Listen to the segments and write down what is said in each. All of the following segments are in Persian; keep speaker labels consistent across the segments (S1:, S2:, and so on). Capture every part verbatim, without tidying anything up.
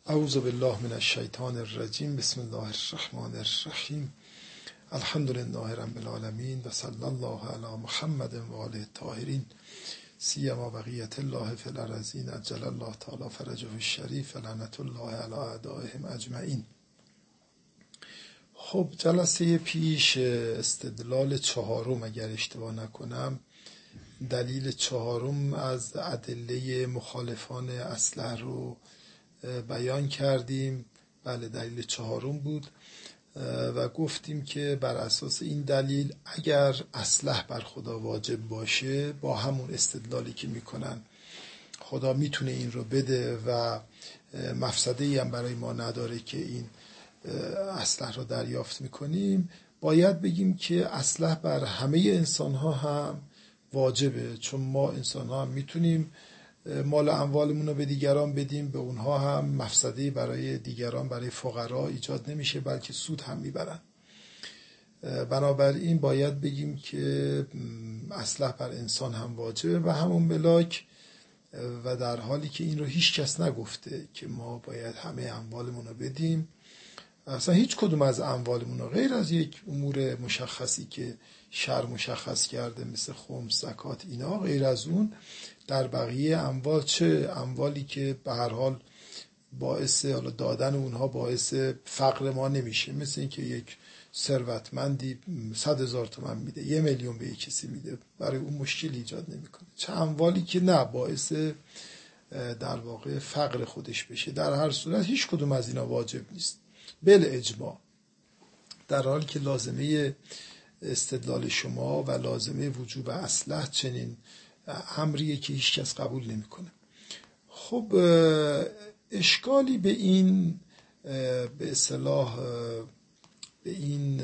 S1: اعوذ بالله من الشیطان الرجیم. بسم الله الرحمن الرحیم. الحمد لله رب العالمین و صلی الله علی محمد و آله الطاهرین سیما بقیت الله فی الارضین عجل الله تعالی فرجه الشریف لعنت الله علی اعدائهم اجمعین. خب جلسه پیش استدلال چهارم اگر اشتباه نکنم، دلیل چهارم از ادله مخالفان اسلحه رو بیان کردیم. بله، دلیل چهارم بود و گفتیم که بر اساس این دلیل اگر اسلحه بر خدا واجب باشه، با همون استدلالی که میکنن خدا میتونه این رو بده و مفسده‌ای هم برای ما نداره که این اسلحه رو دریافت میکنیم، باید بگیم که اسلحه بر همه انسان ها هم واجبه، چون ما انسان ها هم میتونیم مال اموالمون رو به دیگران بدیم، به اونها هم مفسده‌ای برای دیگران، برای فقرا ایجاد نمیشه، بلکه سود هم میبرن. بنابراین باید بگیم که اسلحه بر انسان هم واجبه و همون ملاک، و در حالی که این رو هیچ کس نگفته که ما باید همه اموالمون رو بدیم. اصلا هیچ کدوم از اموالمون رو غیر از یک امور مشخصی که شرع مشخص کرده مثل خمس، زکات، اینا، غیر از اون در بقیه اموال، چه اموالی که به هر حال باعث حالا دادن اونها باعث فقر ما نمیشه، مثل اینکه یک ثروتمندی صد هزار تومان میده، یه میلیون به یک کسی میده، برای اون مشکل ایجاد نمیکنه، چه اموالی که نه باعث در واقع فقر خودش بشه. در هر صورت هیچ کدوم از اینا واجب نیست بل اجماع، در حالی که لازمه استدلال شما و لازمه وجوب اسلحه چنین امریه که هیچ کس قبول نمیکنه. خب اشکالی به این به اصطلاح به این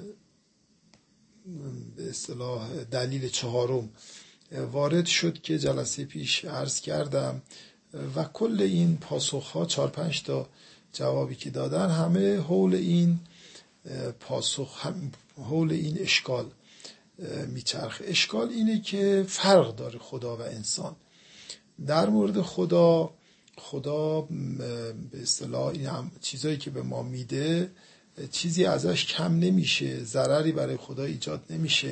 S1: به اصطلاح دلیل چهارم وارد شد که جلسه پیش عرض کردم و کل این پاسخها، چهار پنج تا جوابی که دادن، همه حول این پاسخ، هم حول این اشکال میچرخه. اشکال اینه که فرق داره خدا و انسان. در مورد خدا، خدا به اصطلاح این چیزایی که به ما میده چیزی ازش کم نمیشه، ضرری برای خدا ایجاد نمیشه،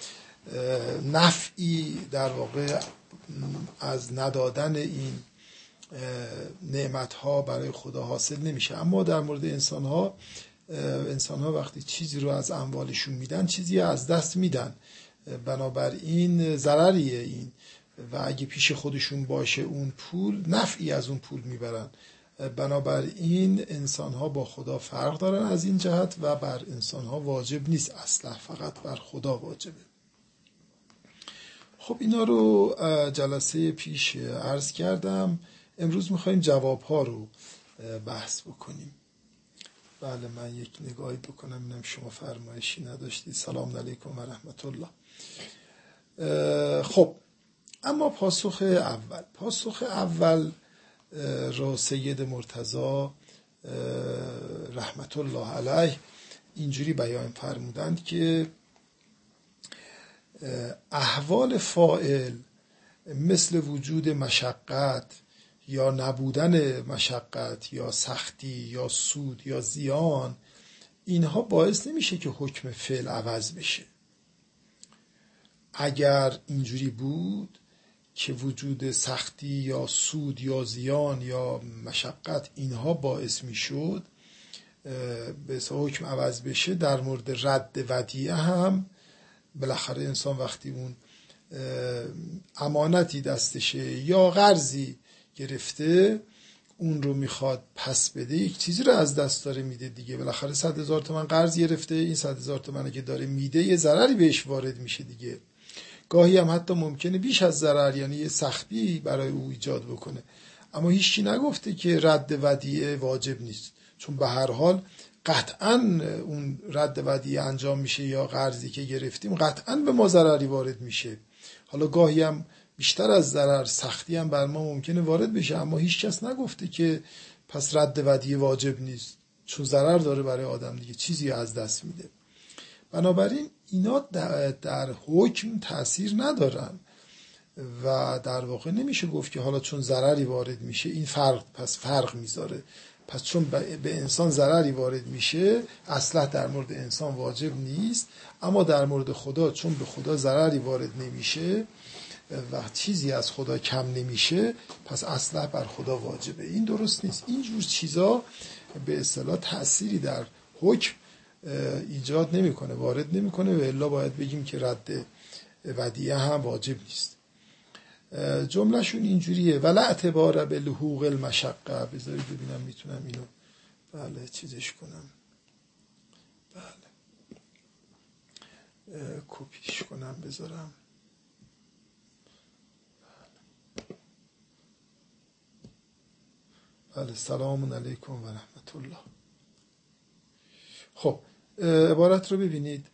S1: نفعی در واقع از ندادن این نعمتها برای خدا حاصل نمیشه. اما در مورد انسانها، انسانها وقتی چیزی رو از اموالشون میدن چیزی از دست میدن، بنابراین ضرریه این، و اگه پیش خودشون باشه اون پول، نفعی از اون پول میبرن. بنابراین انسانها با خدا فرق دارن از این جهت و بر انسانها واجب نیست اسلحه، فقط بر خدا واجبه. خب اینا رو جلسه پیش عرض کردم. امروز میخوایم جوابها رو بحث بکنیم. بله، من یک نگاهی بکنم ببینم شما فرمایشی نداشتید. سلام علیکم و رحمت الله. خب اما پاسخ اول پاسخ اول را سید مرتضی رحمت الله علیه اینجوری بیان فرمودند که احوال فاعل مثل وجود مشقت یا نبودن مشقت یا سختی یا سود یا زیان، اینها باعث نمیشه که حکم فعل عوض بشه. اگر اینجوری بود که وجود سختی یا سود یا زیان یا مشقت اینها باعث میشد به حکم عوض بشه، در مورد رد ودیعه هم بالاخره انسان وقتی اون امانتی دستشه یا قرضی گرفته اون رو میخواد پس بده، یک چیزی رو از دست داره میده دیگه. بالاخره صد هزار تومان قرض گرفته، این صد هزار تومانی که داره میده یه ضرری بهش وارد میشه دیگه. گاهی هم حتی ممکنه بیش از ضرر، یعنی یه سختی برای او ایجاد بکنه. اما هیچی نگفته که رد ودیعه واجب نیست، چون به هر حال قطعاً اون رد ودیعه انجام میشه یا قرضی که گرفتیم قطعاً به ما ضرری وارد میشه. حالا گاهی هم بیشتر از ضرر، سختی هم بر ما ممکنه وارد بشه، اما هیچ کس نگفته که پس رد ودیعه واجب نیست، چون ضرر داره برای آدم دیگه، چیزی از دست میده. بنابراین اینا در حکم تأثیر ندارن و در واقع نمیشه گفت که حالا چون ضرری وارد میشه این فرق پس فرق میذاره. پس چون به انسان ضرری وارد میشه اصلح در مورد انسان واجب نیست، اما در مورد خدا چون به خدا ضرری وارد نمیشه و چیزی از خدا کم نمیشه پس اصلح بر خدا واجبه. این درست نیست. اینجور چیزا به اصطلاح تأثیری در حکم ایجاد نمیکنه، وارد نمیکنه، و الا باید بگیم که رد ودیعه هم واجب نیست. جملهشون اینجوریه: ولا اعتبار به لحوق المشقه. بذارید ببینم میتونم اینو بله چیزش کنم، بله کپیش کنم بذارم. بله سلام علیکم و رحمت الله. خب عبارت رو ببینید: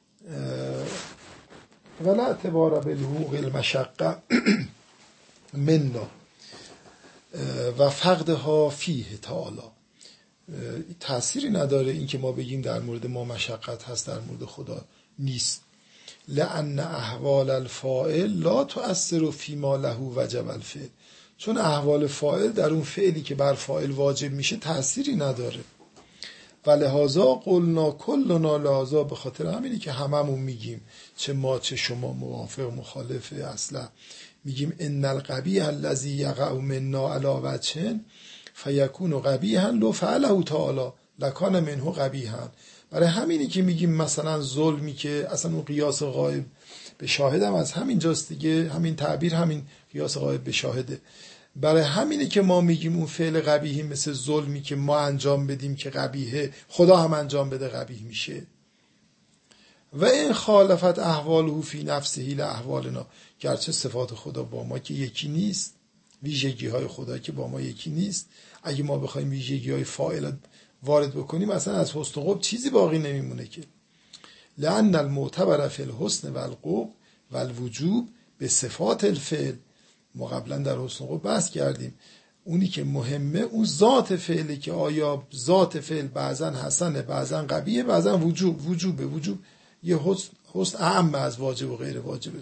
S1: ولا اعتبار به لحوق المشقه منا و فقدها فیه تعالی. تأثیری نداره این که ما بگیم در مورد ما مشقت هست، در مورد خدا نیست. لأن احوال الفاعل لا تؤثر فیما له وجب الفعل. چون احوال فاعل در اون فعلی که بر فاعل واجب میشه تأثیری نداره. و لحاظا قلنا کلنا، لحاظا به خاطر همینی که هممون میگیم، چه ما چه شما، موافق مخالف اصلا، میگیم ان القبیح الذی یقع منا علی وجه فیکون قبیحا لو فعله تعالی لکان منه قبیحا. برای همینی که میگیم مثلا ظلمی که اصلا اون قیاس غایب به شاهدم از همین جاست دیگه، همین تعبیر همین قیاس غایب به شاهده. برای همینه که ما میگیم اون فعل قبیحی مثل ظلمی که ما انجام بدیم که قبیحه، خدا هم انجام بده قبیح میشه. و این خالفت احواله فی نفسه لاحوالنا، گرچه صفات خدا با ما که یکی نیست، ویژگی های خدا که با ما یکی نیست، اگه ما بخوایم ویژگی های فاعل وارد بکنیم اصلا از حسن و قبح چیزی باقی نمیمونه که. لأن المعتبر فی الحسن و القبح و الوجوب به صفات الفعل. ما قبلا در حسن و قبح بحث کردیم اونی که مهمه اون ذات فعلی، که آیا ذات فعل بعضا حسنه بعضا قبیحه بعضا وجوب وجوبه وجوب یه حسن حسن اعم از واجب و غیر واجبه.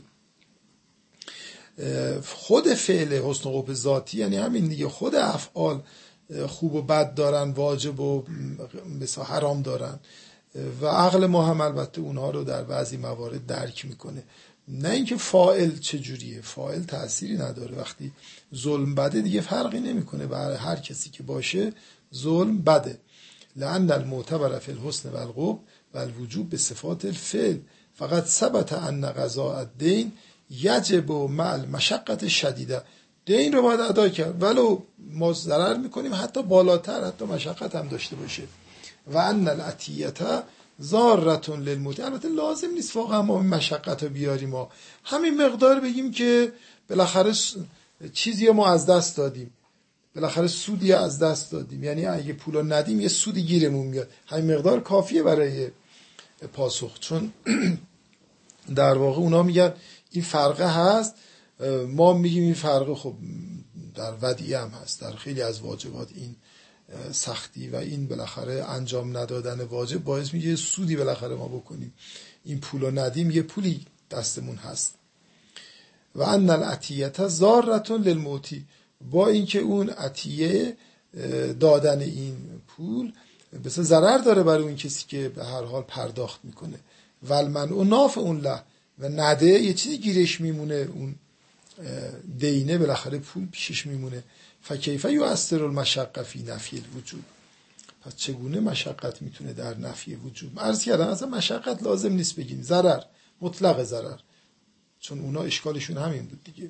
S1: خود فعل حسن و قبح ذاتی یعنی همین دیگه، خود افعال خوب و بد دارن، واجب و مثلا حرام دارن، و عقل ما هم البته اونها رو در بعضی موارد درک میکنه. نه اینکه فاعل چجوریه، فاعل تأثیری نداره. وقتی ظلم بده دیگه فرقی نمیکنه، برای هر کسی که باشه ظلم بده. لأن المعتبر فی الحسن و القبح و الوجوب به صفات الفعل فقط ثبت ان قضاء الدین یجب مع المشقة شدیده. دین رو باید ادا کرد ولو ما ضرر میکنیم، حتی بالاتر، حتی مشقت هم داشته باشه. و ان العطیه ضارتون للموتی. البته لازم نیست واقعا ما مشقت رو بیاریم، ما همین مقدار بگیم که بالاخره چیزی ما از دست دادیم، بالاخره سودی از دست دادیم، یعنی اگه پولا ندیم یه سودی گیرمون میاد، همین مقدار کافیه برای پاسخ. چون در واقع اونا میگن این فرقه هست، ما میگیم این فرقه خب در ودیعه هم هست، در خیلی از واجبات این سختی و این بالاخره انجام ندادن واجب باعث میشه سودی بالاخره ما بکنیم، این پولو ندیم یه پولی دستمون هست. و ان العطیه ضارتون للموتی، با اینکه اون عطیه دادن این پول بس ضرر داره برای اون کسی که به هر حال پرداخت میکنه. والمنع نافع اون له، و نده یه چیزی گیرش میمونه، اون دینه بالاخره پول پیشش میمونه. فکیف یؤثر المشقه فی نفی الوجوب. پس چگونه مشقت میتونه در نفی وجوب؟ عرض کردم اصلا مشقت لازم نیست بگیم، ضرر، مطلق ضرر، چون اونا اشکالشون همین بود دیگه.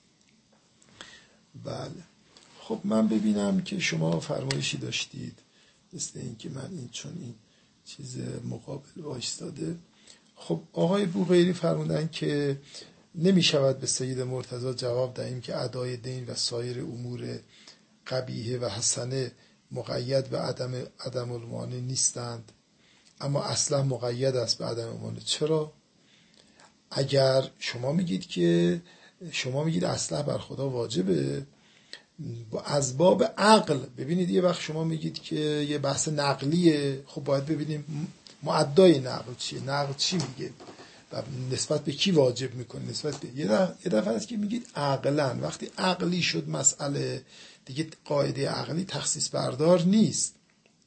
S1: بله خب من ببینم که شما فرمایشی داشتید، مثل این که من این چون این چیز مقابل وایستاده. خب آقای بوقیری فرمودن که نمی شود به سید مرتضی جواب دهیم که ادای دین و سایر امور قبیحه و حسنه مقید به عدم عدم المانع نیستند، اما اصلا مقید است به عدم المانع. چرا؟ اگر شما میگید که شما میگید اصلا بر خدا واجبه از باب عقل، ببینید یه وقت شما میگید که یه بحث نقلیه، خب باید ببینیم معدای نقل چیه، نقل چی میگه و نسبت به کی واجب میکنه، نسبت به یه دفعه, یه دفعه است که میگید عقلن. وقتی عقلی شد مسئله دیگه قاعده عقلی تخصیص بردار نیست.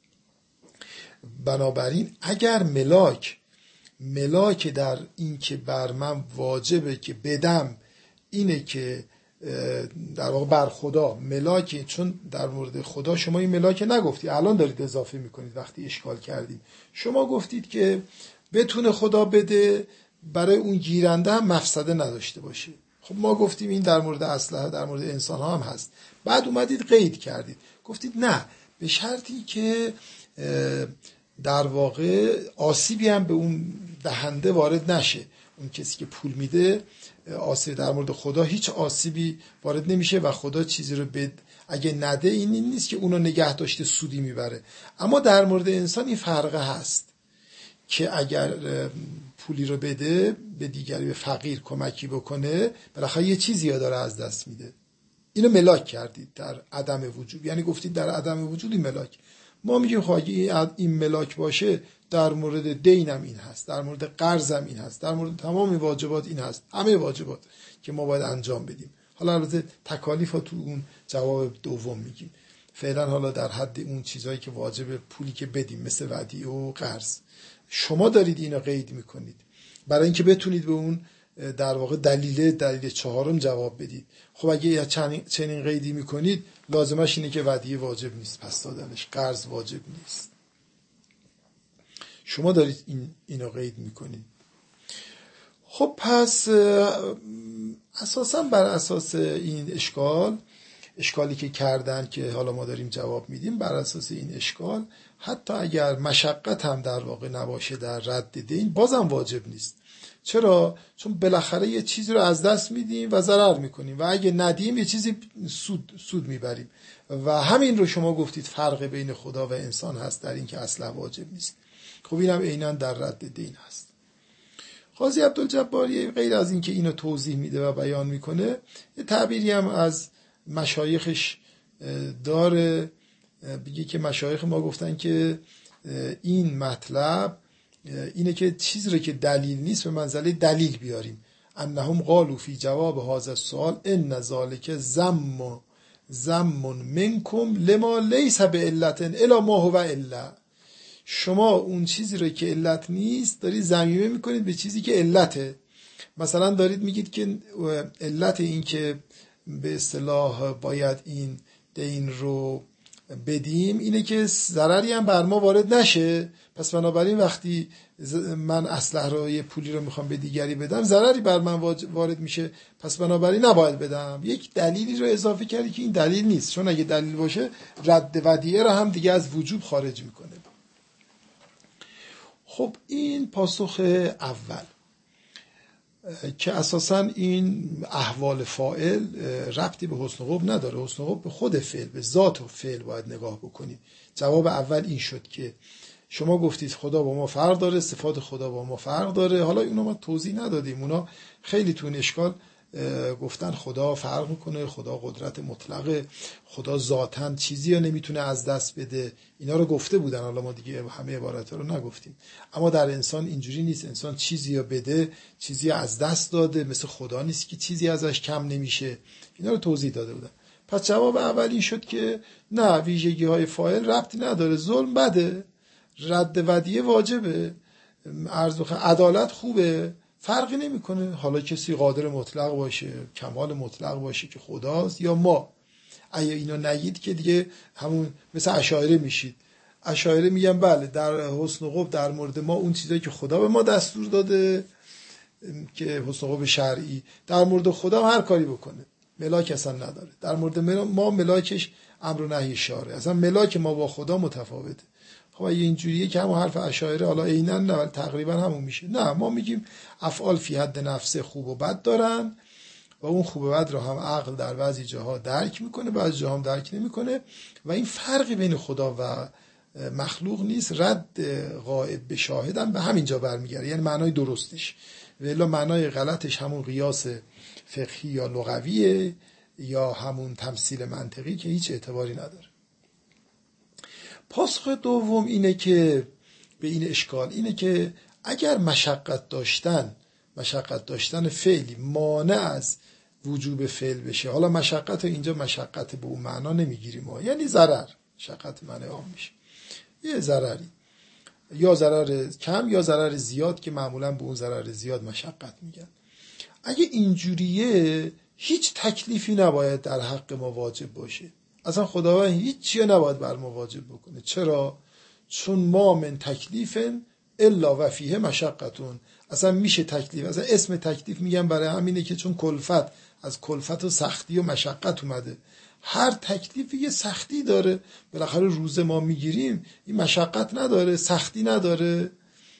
S1: بنابراین اگر ملاک ملاک در این که بر من واجبه که بدم اینه که در واقع بر خدا ملاک، چون در مورد خدا شما این ملاک نگفتی، الان دارید اضافه میکنید وقتی اشکال کردیم. شما گفتید که بتونه خدا بده برای اون گیرنده هم مفسده نداشته باشه. خب ما گفتیم این در مورد اسلحه در مورد انسان ها هم هست. بعد اومدید قید کردید، گفتید نه به شرطی که در واقع آسیبی هم به اون دهنده وارد نشه، اون کسی که پول میده آسیب، در مورد خدا هیچ آسیبی وارد نمیشه و خدا چیزی رو بد اگه نده این, این نیست که اونو نگه داشته سودی میبره. اما در مورد انسان این فرقه هست که اگر پولی رو بده به دیگری، به فقیر کمکی بکنه، بالاخره یه چیزی داره از دست میده. اینو ملاک کردید در عدم وجود، یعنی گفتید در عدم وجود این ملاک. ما میگیم خب اگه این ملاک باشه در مورد دینم این هست، در مورد قرضم این هست، در مورد تمام واجبات این هست، همه واجبات که ما باید انجام بدیم. حالا البته تکالیف ها تو اون جواب دوم میگیم، فعلا حالا در حد اون چیزایی که واجب پولی که بدیم مثل ودیعه و قرض. شما دارید اینو قید میکنید برای اینکه بتونید به اون در واقع دلیل دلیل چهارم جواب بدید. خب اگه چنین قیدی میکنید لازمش اینه که ودیعه واجب نیست پس دادنش، قرض واجب نیست. شما دارید این اینو قید میکنید. خب پس اساسا بر اساس این اشکال اشکالی که کردن که حالا ما داریم جواب میدیم، بر اساس این اشکال حتی اگر مشقت هم در واقع نباشه در رد دین بازم واجب نیست. چرا؟ چون بالاخره یه چیزی رو از دست میدیم و ضرر میکنیم و اگه ندیم یه چیزی سود سود میبریم و همین رو شما گفتید فرق بین خدا و انسان هست در این که اصلا واجب نیست. خب اینم عیناً در رد دین هست. قاضی عبدالجباری غیر از این که اینو توضیح میده و بیان میکنه، یه تعبیری هم از مشایخش داره، بگه که مشایخ ما گفتن که این مطلب اینه که چیزی رو که دلیل نیست به منزله دلیل بیاریم. انهم قالوا فی جواب هذا السؤال ان ذلک ذم ذم منکم لما لیس بعلت الا ما هو الا. شما اون چیزی رو که علت نیست دارید ذمیمه میکنید به چیزی که علته. مثلا دارید میگید که علت این که به اصطلاح باید این دین رو بدیم اینه که ضرری هم بر ما وارد نشه، پس بنابراین وقتی من اسلحه رو یه پولی رو میخوام به دیگری بدم ضرری بر من وارد میشه، پس بنابراین نباید بدم. یک دلیلی رو اضافه کردی که این دلیل نیست، چون اگه دلیل باشه رد ودیعه رو هم دیگه از وجوب خارج میکنه. خب این پاسخ اول که اساساً این احوال فاعل ربطی به حسن قبح نداره. حسن قبح به خود فعل، به ذات و فعل باید نگاه بکنید. جواب اول این شد که شما گفتید خدا با ما فرق داره، صفات خدا با ما فرق داره. حالا اینو ما توضیح ندادیم، اونا خیلی تو این اشکال گفتن خدا فرق میکنه، خدا قدرت مطلقه، خدا ذاتاً چیزی رو نمیتونه از دست بده. اینا رو گفته بودن، حالا ما دیگه همه عبارات رو نگفتیم. اما در انسان اینجوری نیست، انسان چیزی رو بده چیزی از دست داده، مثل خدا نیست که چیزی ازش کم نمیشه. اینا رو توضیح داده بودن. پس جواب اول این شد که نه، ویژگی های فاعل ربطی نداره، ظلم بده، رد ودیعه واجبه، عرض عدالت خوبه، فرقی نمیکنه. حالا کسی قادر مطلق باشه، کمال مطلق باشه که خداست یا ما. اگه اینو نگید که دیگه همون مثل اشاعره میشید. اشاعره میگن بله در حسن و قبح در مورد ما اون چیزایی که خدا به ما دستور داده که حسن و قبح شرعی، در مورد خدا هر کاری بکنه، ملاک اصلا نداره. در مورد ما ملاکش امر و نهی شرعه، اصلا ملاک ما با خدا متفاوته. خب اگه اینجوریه که همون حرف اشاعره حالا عیناً نه ولی تقریبا همون میشه. نه، ما میگیم افعال فی حد نفسه خوب و بد دارن و اون خوب و بد رو هم عقل در بعضی جاها درک میکنه، بعضی جاها هم درک نمیکنه و این فرقی بین خدا و مخلوق نیست. رد غائب به شاهد هم به همین جا برمیگره، یعنی معنای درستش. ولی معنای غلطش همون قیاس فقهی یا لغویه یا همون تمثیل منطقی که هیچ اعتباری نداره. پاسخ دوم اینه که به این اشکال اینه که اگر مشقت داشتن مشقت داشتن فعلی مانع از وجوب فعل بشه. حالا مشقت اینجا مشقت به اون معنا نمیگیریم ما، یعنی ضرر، مشقت معنی عام میشه یه ضرری، یا ضرر کم یا ضرر زیاد که معمولا به اون ضرر زیاد مشقت میگن. اگه اینجوریه هیچ تکلیفی نباید در حق ما واجب باشه، اصلا خداوند هیچ چیه نباید بر ما واجب بکنه. چرا؟ چون ما من تکلیف الا و فیه مشقتون، اصلا میشه تکلیف، اصلا اسم تکلیف میگن برای همینه که چون کلفت از کلفت و سختی و مشقت اومده. هر تکلیفی یه سختی داره، بالاخره روزه ما میگیریم این مشقت نداره، سختی نداره،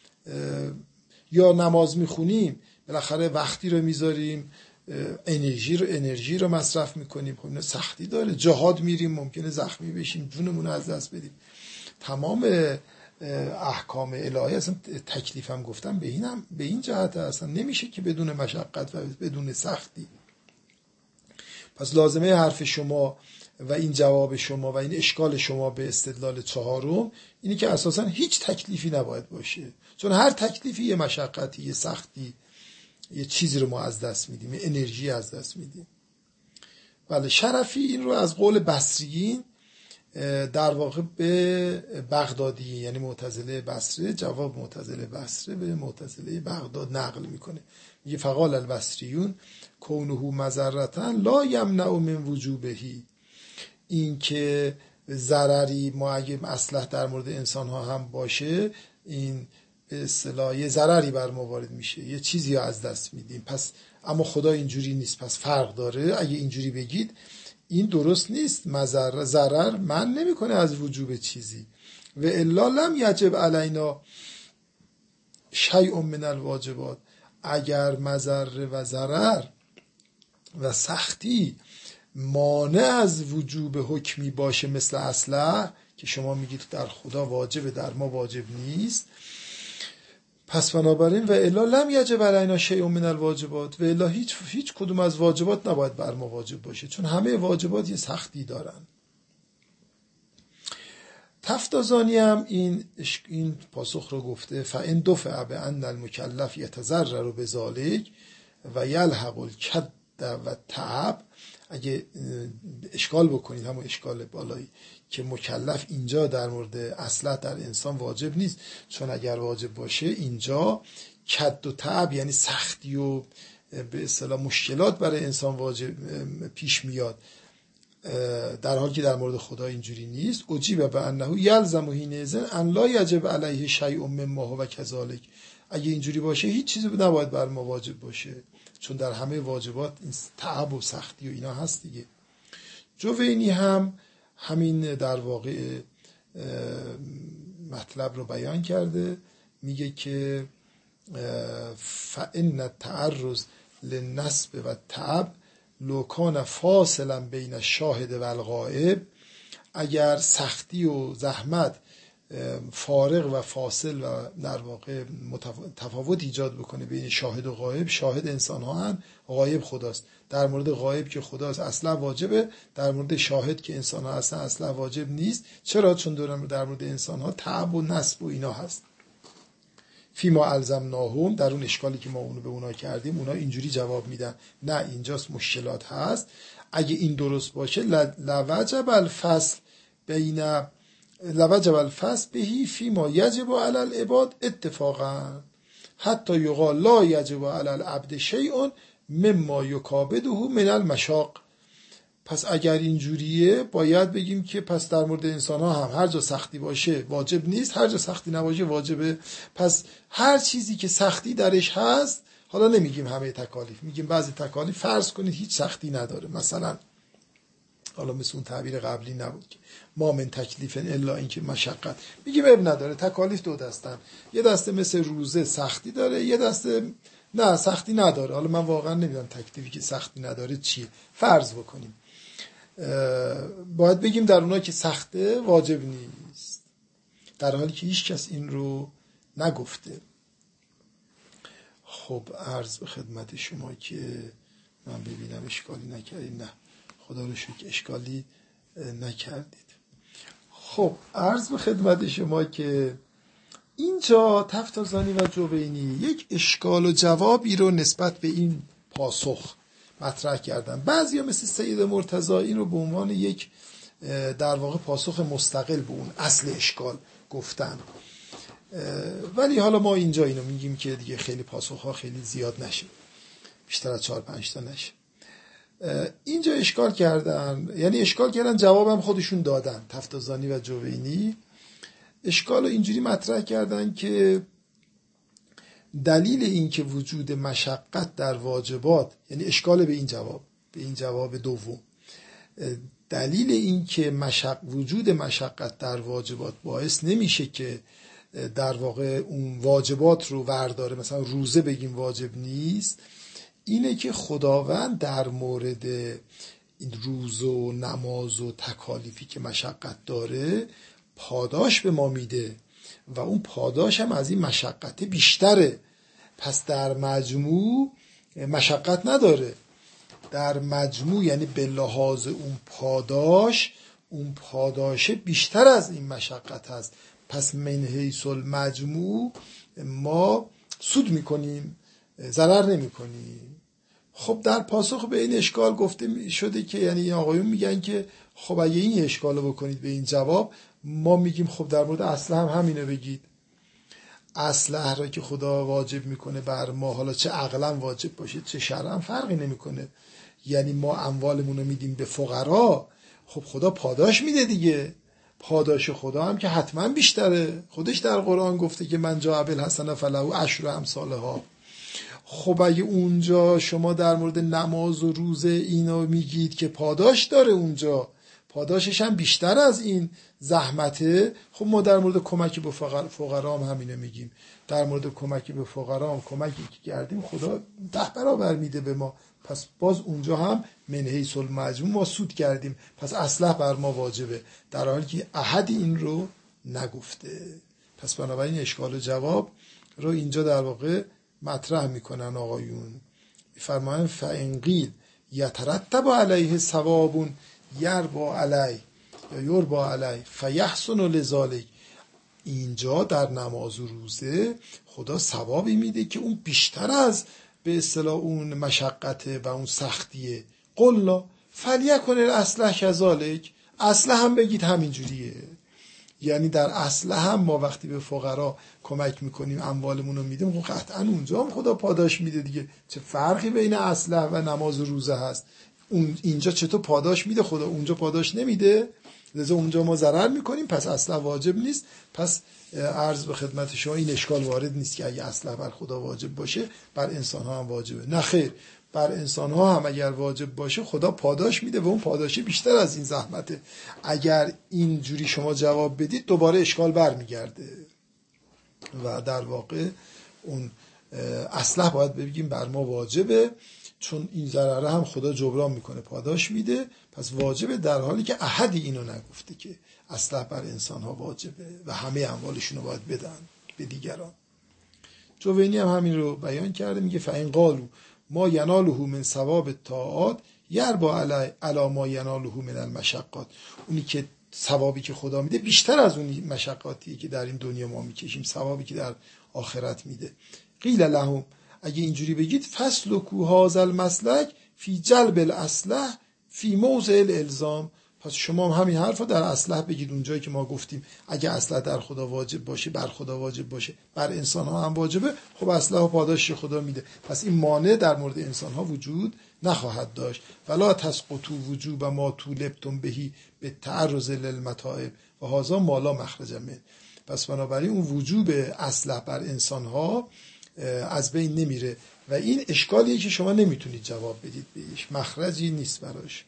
S1: یا نماز میخونیم بالاخره وقتی رو میذاریم، انرژی رو انرژی رو مصرف میکنیم، خب سختی داره. جهاد میریم ممکنه زخمی بشیم، جونمون رو از دست بدیم. تمام احکام الهی اصلا تکلیف هم گفتم به اینم به این جهت اصلا نمیشه که بدون مشقت و بدون سختی. پس لازمه حرف شما و این جواب شما و این اشکال شما به استدلال چهارم اینی که اساسا هیچ تکلیفی نباید باشه، چون هر تکلیفی یه مشقتی، یه سختی، یه چیزی رو ما از دست میدیم، یه انرژی از دست میدیم. بله، شرفی این رو از قول بصریین در واقع به بغدادی، یعنی معتزله بصره، جواب معتزله بصره به معتزله بغداد نقل میکنه. میگه فقال البصریون کونه مضرتا لا یمنع من وجوبهی، این که ضرری ما اگه اصلح در مورد انسان ها هم باشه، این به اصطلاح یه ضرری بر ما وارد میشه، یه چیزی ها از دست میدیم. پس اما خدا اینجوری نیست، پس فرق داره. اگه اینجوری بگید این درست نیست، مضر ضرر من نمیکنه از وجوب چیزی. و الا لم یجب علینا شیء من الواجبات، اگر مضر و ضرر و سختی مانع از وجوب حکمی باشه مثل اصلح که شما میگید در خدا واجبه در ما واجب نیست، پس بنابراین و الا لم یجب علینا شیء من الواجبات، و الا هیچ هیچ کدوم از واجبات نباید بر ما واجب باشه، چون همه واجبات یه سختی دارن. تفتازانی هم این این پاسخ رو گفته فان دفع بان المکلف یتضرر بذلک و یلحق الکد و تعب. اگه اشکال بکنید همون اشکال بالایی که مکلف اینجا در مورد اصلح در انسان واجب نیست، چون اگر واجب باشه اینجا کد و تعب یعنی سختی و به اصطلاح مشکلات برای انسان واجب پیش میاد، در حالی که در مورد خدا اینجوری نیست. اجیب به انه یلزم حینئذ ان لا یجب علیه شیء مما هو کذلک، اگه اینجوری باشه هیچ چیزی نباید بر ما واجب باشه، چون در همه واجبات این تعب و سختی و اینا هست دیگه. جوینی هم همین در واقع مطلب رو بیان کرده، میگه که فإن التعرض للنصب و تعب لو کان فاصلا بین الشاهد و الغائب، اگر سختی و زحمت فارق و فاصل و در واقع تفاوت ایجاد بکنه بین شاهد و غایب، شاهد انسان ها هم، غایب خداست. در مورد غایب که خداست اصلا واجبه، در مورد شاهد که انسان ها اصلا اصلا واجب نیست. چرا؟ چون در مورد انسان ها تعب و نصب و اینا هست. فیما الزمناهم، در اون اشکالی که ما اونو به اونا کردیم اونا اینجوری جواب میدن نه اینجاست مشکلات هست. اگه این درست باشه لوجب الفصل بین لوجب الفصل بهی فیما یجب علی العباد اتفاقا حتی یقال لا یجب علی العبد شیء مما یکابده من المشاق. پس اگر اینجوریه باید بگیم که پس در مورد انسان ها هم هر جا سختی باشه واجب نیست، هر جا سختی نباشه واجبه. پس هر چیزی که سختی درش هست، حالا نمیگیم همه تکالیف، میگیم بعضی تکالیف فرض کنید هیچ سختی نداره، مثلا حالا مثل اون تعبیر قبلی نبود که ما من تکلیف الا اینکه مشقت، میگیم اب نداره. تکالیف دو دستن، یه دسته مثل روزه سختی داره، یه دسته نه سختی نداره. حالا من واقعا نمیدونم تکلیفی که سختی نداره چیه، فرض بکنیم باید بگیم در اونا که سخته واجب نیست، در حالی که هیچ کس این رو نگفته. خب عرض به خدمت شما که من ببینم اشکالی نکردید. نه خدا رو شکر اشکالی نکردید. خب عرض به خدمت شما که اینجا تفتازانی و جوینی یک اشکال و جوابی رو نسبت به این پاسخ مطرح کردن. بعضیا مثل سید مرتضی این رو به عنوان یک در واقع پاسخ مستقل به اون اصل اشکال گفتن، ولی حالا ما اینجا اینو میگیم که دیگه خیلی پاسخ ها خیلی زیاد نشه، بیشتر از چهار پنج تا نشه. اینجا اشکال کردن، یعنی اشکال کردن جوابم خودشون دادن، تفتازانی و جوینی اشکال رو اینجوری مطرح کردن که دلیل این که وجود مشقت در واجبات، یعنی اشکال به این جواب به این جواب دوم، دلیل این که مشق وجود مشقت در واجبات باعث نمیشه که در واقع اون واجبات رو ورداره، مثلا روزه بگیم واجب نیست، اینه که خداوند در مورد این روز و نماز و تکالیفی که مشقت داره پاداش به ما میده و اون پاداش هم از این مشقت بیشتره. پس در مجموع مشقت نداره، در مجموع یعنی به لحاظ اون پاداش، اون پاداش بیشتر از این مشقت هست. پس من حیث المجموع ما سود میکنیم، ضرر نمیکنیم. خب در پاسخ به این اشکال گفته شده که یعنی آقایون میگن که خب اگه این اشکالو بکنید به این جواب، ما میگیم خب در مورد اصل هم همینو بگید. اصل را که خدا واجب میکنه بر ما، حالا چه عقلا واجب باشه چه شرعا فرقی نمیکنه، یعنی ما اموالمون رو میدیم به فقرا، خب خدا پاداش میده دیگه، پاداش خدا هم که حتما بیشتره، خودش در قرآن گفته که من جاء بالحسنة فله عشر امثالها. خب اگه اونجا شما در مورد نماز و روزه اینو میگید که پاداش داره، اونجا پاداشش هم بیشتر از این زحمته، خب ما در مورد کمکی به فقرا هم همینو میگیم، در مورد کمکی به فقرا هم کمکی که کردیم خدا ده برابر میده به ما، پس باز اونجا هم من حیث المجموع ما سود کردیم، پس اصلح بر ما واجبه، در حالی که احد این رو نگفته. پس بنابراین اشکال و جواب رو اینجا در واقع مطرح میکنن آقایون، میفرمایند فإن قیل یترتب علیه ثواب یربا علیه یا یربا علیه فیحسن لذالک، اینجا در نماز و روزه خدا ثوابی میده که اون بیشتر از به اصطلاح اون مشقته و اون سختیه. قلنا فلیکن الاصلح کذالک، اصل هم بگید همینجوریه، یعنی در اصل هم ما وقتی به فقرا کمک میکنیم اموالمون رو میدیم، خب قطعا اونجا هم خدا پاداش میده دیگه، چه فرقی بین اصلح و نماز و روزه هست؟ اون اینجا چطور پاداش میده خدا، اونجا پاداش نمیده، لذا اونجا ما ضرر میکنیم، پس اصلح واجب نیست. پس عرض به خدمت شما این اشکال وارد نیست که اگه اصلح بر خدا واجب باشه بر انسان ها هم واجبه، نه خیر، بر انسان ها هم اگر واجب باشه خدا پاداش میده و اون پاداشه بیشتر از این زحمته. اگر اینجوری شما جواب بدید دوباره اشکال برمیگرده و در واقع اون اصلح باید بگیم بر ما واجبه، چون این ضرره هم خدا جبران میکنه پاداش میده، پس واجبه، در حالی که احدی اینو نگفته که اصلح بر انسان ها واجبه و همه اموالشون رو باید بدن به دیگران. جوینی هم همین رو بیان کرده، میگه فإن قالوا ما یناله من ثواب الطاعات یربا علی علی ما یناله من المشقات، اونی که ثوابی که خدا میده بیشتر از اون مشقاتی که در این دنیا ما میکشیم، ثوابی که در آخرت میده. قیل لهم، اگه اینجوری بگید فسلکوا هذا المسلک فی جلب الاصلح فی موضع الالزام، پس شما هم همین حرفا در اصلح بگید، اونجایی که ما گفتیم اگه اصلح در خدا واجب باشه بر خدا واجب باشه بر انسان ها هم واجبه، خب اصلح و پاداش خدا میده، پس این مانع در مورد انسان ها وجود نخواهد داشت. ولا تسقطوا وجوب ما طولبتم بهی به تعرض للمتاعب و هذا ما لا مخرج منه، پس بنابراین اون وجوب اصلح بر انسان ها از بین نمیره و این اشکالیه که شما نمیتونید جواب بدید بهش، مخرجی نیست براش.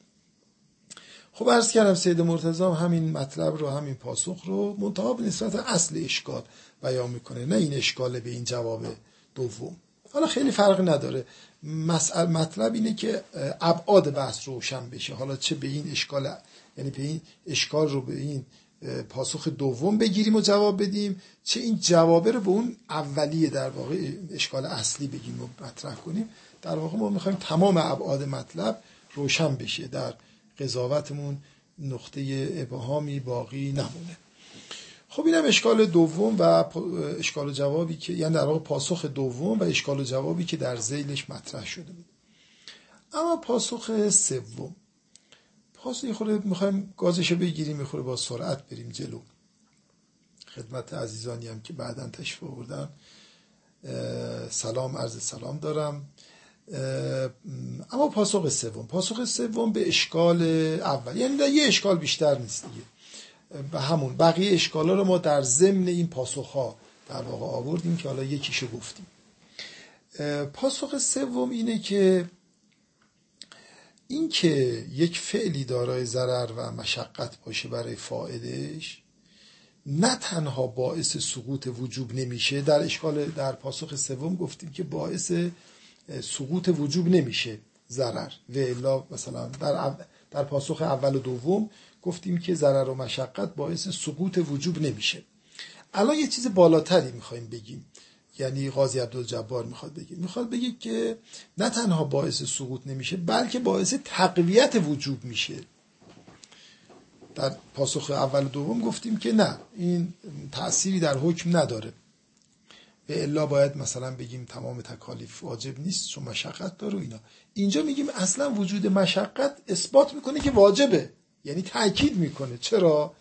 S1: خب عرض کردم سید مرتضی همین مطلب رو، همین پاسخ رو منتها به نسبت اصل اشکال بیان میکنه، نه این اشکال به این جواب دوم. حالا خیلی فرق نداره، مسئله مطلب اینه که ابعاد بحث روشن بشه، حالا چه به این اشکال، یعنی به این اشکال رو به این پاسخ دوم بگیریم و جواب بدیم، چه این جوابه رو به اون اولیه در واقع اشکال اصلی بگیم و مطرح کنیم. در واقع ما میخوایم تمام ابعاد مطلب روشن بشه، در قضاوتمون نقطه ابهامی باقی نمونه. خب اینم اشکال دوم و اشکال و جوابی که، یعنی در واقع پاسخ دوم و اشکال و جوابی که در ذیلش مطرح شده بود. اما پاسخ سوم، پاسخ یه خورده میخوایم گازشو بگیریم، یه خورده با سرعت بریم جلو. خدمت عزیزانی هم که بعداً تشریف آوردن سلام، عرض سلام دارم. اما پاسخ سوم، پاسخ سوم به اشکال اول، یعنی در یه اشکال بیشتر نیست دیگه، به همون بقیه اشکالا رو ما در ضمن این پاسخ‌ها در واقع آوردیم که حالا یکیشو گفتیم. پاسخ سوم اینه که این که یک فعلی دارای ضرر و مشقت باشه برای فاعلش نه تنها باعث سقوط وجوب نمیشه، در اشکال در پاسخ سوم گفتیم که باعث سقوط وجوب نمیشه ضرر، و الا مثلا در در پاسخ اول و دوم گفتیم که ضرر و مشقت باعث سقوط وجوب نمیشه. الان یه چیز بالاتری میخوایم بگیم، یعنی قاضی عبدالجبار میخواد بگه میخواد بگه که نه تنها باعث سقوط نمیشه بلکه باعث تقویت وجوب میشه. در پاسخ اول و دوم گفتیم که نه، این تأثیری در حکم نداره، به الا باید مثلا بگیم تمام تکالیف واجب نیست چون مشقت داره و اینا. اینجا میگیم اصلا وجود مشقت اثبات میکنه که واجبه، یعنی تأکید میکنه. چرا؟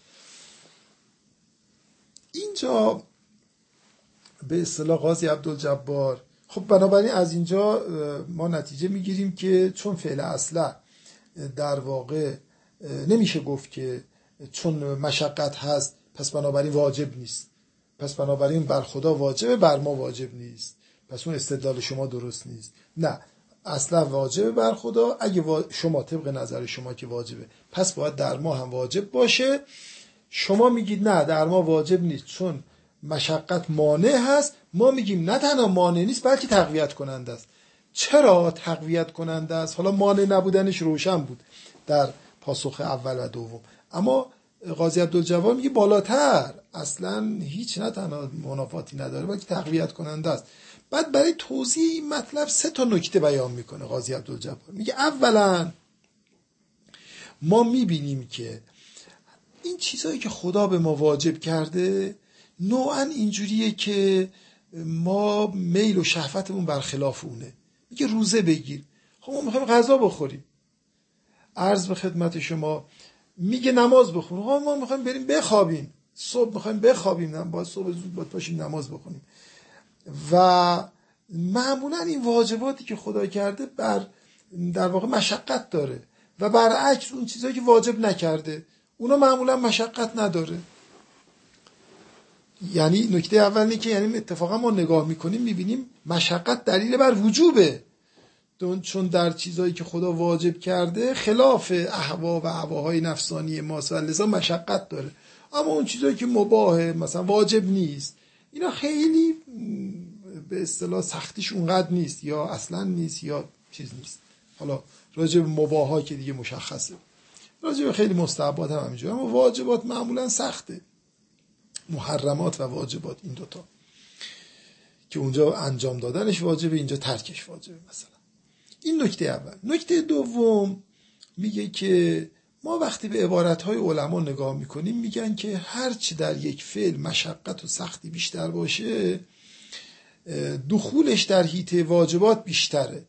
S1: اینجا به اصطلاح قاضی عبدالجبار، خب بنابراین از اینجا ما نتیجه میگیریم که چون فعل اصله در واقع نمیشه گفت که چون مشقت هست پس بنابراین واجب نیست، پس بنابراین بر خدا واجبه بر ما واجب نیست، پس اون استدلال شما درست نیست. نه، اصلا واجبه بر خدا، اگه شما طبق نظر شما که واجبه پس باید در ما هم واجب باشه. شما میگید نه در ما واجب نیست چون مشقت مانع هست، ما میگیم نه تنها مانع نیست بلکه تقویت کننده است. چرا تقویت کننده است؟ حالا مانع نبودنش روشن بود در پاسخ اول و دوم، اما قاضی عبدالجبار میگه بالاتر، اصلا هیچ نه تنها منافاتی نداره بلکه تقویت کننده است. بعد برای توضیح این مطلب سه تا نکته بیان میکنه قاضی عبدالجبار. میگه اولا ما میبینیم که این چیزایی که خدا به ما واجب کرده نوعا اینجوریه که ما میل و شهوتمون برخلاف اونه. میگه روزه بگیر، خب ما میخوایم غذا بخوریم. عرض به خدمت شما میگه نماز بخون، خب ما میخوایم بریم بخوابیم، صبح میخوایم بخوابیم، باید صبح زود باید پاشیم نماز بخونیم. و معمولا این واجباتی که خدا کرده بر در واقع مشقت داره و برعکس اون چیزایی که واجب نکرده اونا معمولا مشقت نداره. یعنی نکته اول اینه که یعنی اتفاقا ما نگاه میکنیم میبینیم مشقت دلیل بر وجوبه، چون در چیزایی که خدا واجب کرده خلاف اهوا و هواهای نفسانی ماست و لذا مشقت داره. اما اون چیزایی که مباهه مثلا واجب نیست اینا خیلی به اصطلاح سختیش اونقدر نیست یا اصلا نیست یا چیز نیست. حالا راجع به مباها که دیگه مشخصه، راجع به خیلی مستحبات هم همینجوره، اما واجبات معمولا سخته. محرمات و واجبات این دوتا که اونجا انجام دادنش واجبه اینجا ترکش واجبه مثلا. این نکته اول. نکته دوم میگه که ما وقتی به عبارتهای علما نگاه میکنیم میگن که هرچی در یک فعل مشقت و سختی بیشتر باشه دخولش در حیطه واجبات بیشتره.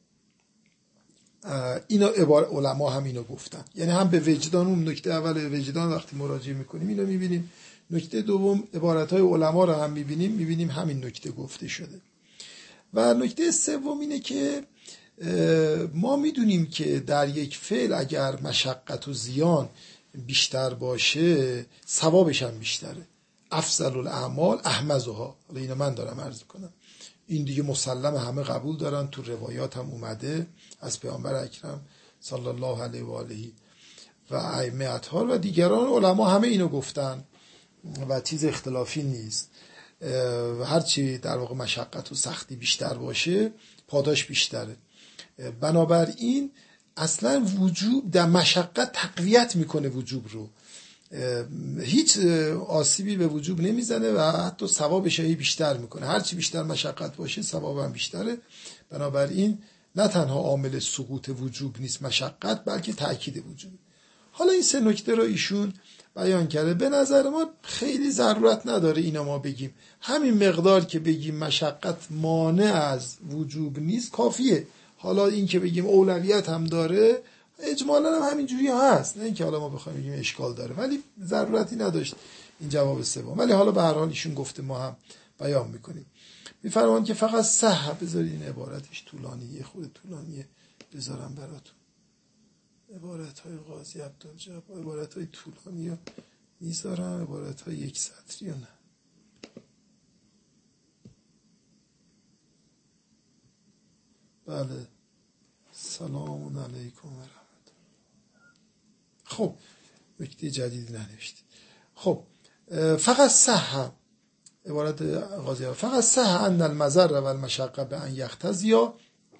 S1: اینا عبارت علما هم اینو گفتن، یعنی هم به وجدان، اون نکته اول وجدان وقتی مراجعه میکنیم اینو میبینیم، نکته دوم عبارتهای علما رو هم میبینیم میبینیم همین نکته گفته شده. و نکته سوم اینه که ما میدونیم که در یک فعل اگر مشقت و زیان بیشتر باشه ثوابش هم بیشتره. افضل الاعمال احمزها، حالا اینو من دارم عرض کنم، این دیگه مسلم همه قبول دارن، تو روایات هم اومده از پیامبر اکرم صلی الله علیه و آله و ائمه اطهار و دیگران علما همه اینو گفتن و چیز اختلافی نیست. هرچی در واقع مشقت و سختی بیشتر باشه پاداش بیشتره. بنابراین اصلا وجوب در مشقت تقویت میکنه وجوب رو، هیچ آسیبی به وجوب نمیزنه و حتی ثوابش هی بیشتر میکنه. هرچی بیشتر مشقت باشه ثواب هم بیشتره. بنابراین نه تنها عامل سقوط وجوب نیست مشقت بلکه تأکید وجوب. حالا این سه نکته رو ایشون بیان کرده. به نظر ما خیلی ضرورت نداره اینا ما بگیم، همین مقدار که بگیم مشقت مانع از وجوب نیست کافیه. حالا این که بگیم اولویت هم داره اجمالا هم همینجوری هست، نه اینکه حالا ما بخوایم بگیم اشکال داره، ولی ضرورتی نداشت این جواب سوم. ولی حالا به هر حال ایشون گفته ما هم بیان میکنیم. میفرمان که فقط صح، بذارید این عبارتش طولانیه، خود طولانیه بذارم براتون. عبارت های قاضی عبدالجبار عبارت های طولانی رو میذارم، عبارت های یک سطری و نه. بله، سلام علیکم و رحمت الله. خب نکته جدیدی ننوشتید. خب فقط صح، عبارت قاضی فقط صح ان المضر و المشقه به ان یقتضی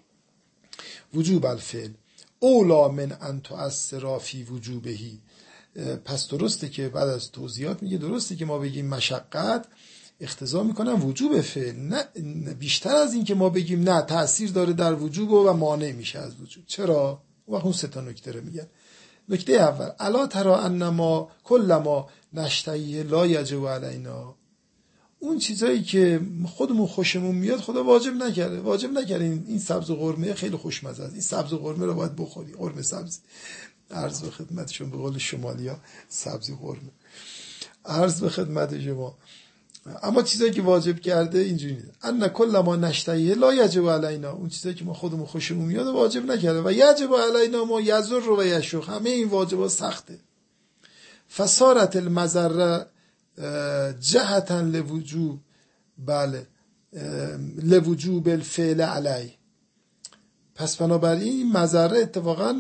S1: وجوب الفعل اولا من ان تؤثر فی وجوبهی. پس درسته که بعد از توضیحات میگه درسته که ما بگیم مشقت اقتضا میکنن وجوب فعل، نه بیشتر از این که ما بگیم نه تأثیر داره در وجوب و مانع میشه از وجوب. چرا؟ وقت اون سه تا نکته رو میگن. نکته اول، الا تری انما کل ما نشتهیه لا یجب علینا. اون چیزایی که خودمون خوشمون میاد خدا واجب نکرده. واجب نکرده این سبز و قرمه خیلی خوشمزه است، این سبز و قرمه رو باید بخوری، قرمه سبز. عرض به خدمتشون به قول شمالیا سبزی قرمه. عرض به خدمت شما. اما چیزایی که واجب کرده اینجوری نیست. ان کل ما نشتهیه لا یجب علینا، اون چیزایی که ما خودمون خوشمون میاد واجب نکرده. و یجب علینا ما یضر و یشق، همه این واجبات سخته. فصارت المضره جهتا لوجوب، بله لوجوب الفعل علی. پس بنابراین این مضره اتفاقا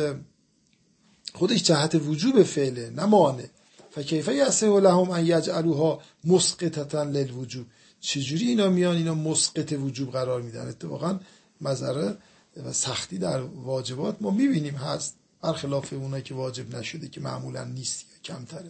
S1: خودش جهت وجوب فعله نه مانع. فکیف یصح لهم ان یجعلوها مسقطه للوجوب، چجوری اینا میان اینا مسقط وجوب قرار میدن؟ اتفاقا مضره و سختی در واجبات ما میبینیم هست، برخلاف اونایی که واجب نشده که معمولا نیست یا کمتره.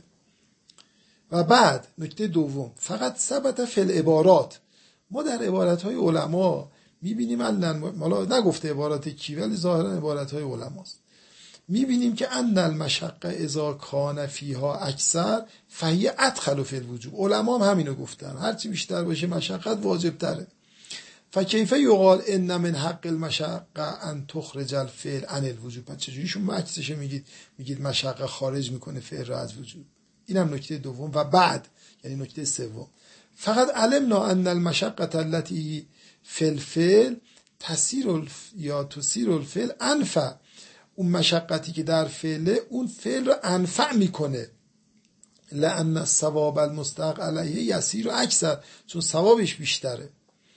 S1: و بعد نکته دوم، فقط ثبت فی العبارات، ما در عبارت های علما میبینیم مالا نگفته عبارات کی ولی ظاهرا عبارت های علماست، میبینیم که ان المشقه اذا کان فیها اکثر فهی ادخل فی الوجوب. علما هم همینو گفتن، هرچی بیشتر باشه مشقت واجب تره. فکیف یقال ان من حق المشقه ان تخرج الفعل عن الوجوب. پس چجوری شما عکسش میگید میگید مشقه خارج میکنه فعل را از وجوب؟ اینم نکته دوم. و بعد یعنی نکته سوم، فقط علمنا ان المشقه التي فی الفعل تسیر الف یا تسیر الفعل انفع. اون مشقتی که در فعله اون فعل رو انفع میکنه. لان الثواب المستحق علیه یسیر و اکثر، چون ثوابش بیشتره.